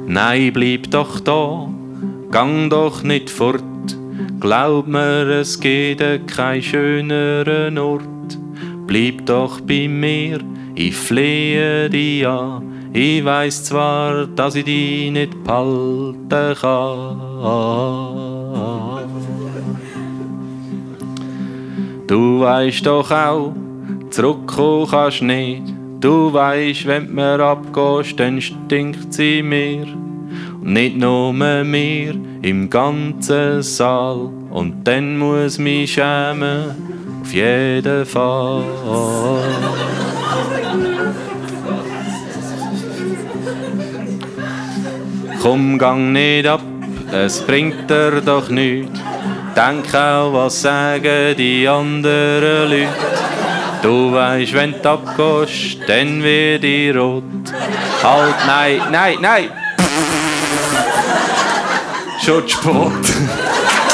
Nein, bleib doch da, gang doch nicht fort. Glaub mir, es geht kein schöneren Ort. Bleib doch bei mir, ich flehe dich an. Ich weiss zwar, dass ich dich nicht behalten kann. Du weisst doch auch, zurückkommen kannst nicht. Du weisst, wenn du mir abgehst, dann stinkt sie mir. Und nicht nur mir, im ganzen Saal. Und dann muss mich schämen, auf jeden Fall. Komm, gang nicht ab, es bringt dir doch nichts. Denk auch, was sagen die anderen Leute. Du weisst, wenn du abgehst, dann wird ich rot. Halt, nein, nein, nein! Schon zu spät.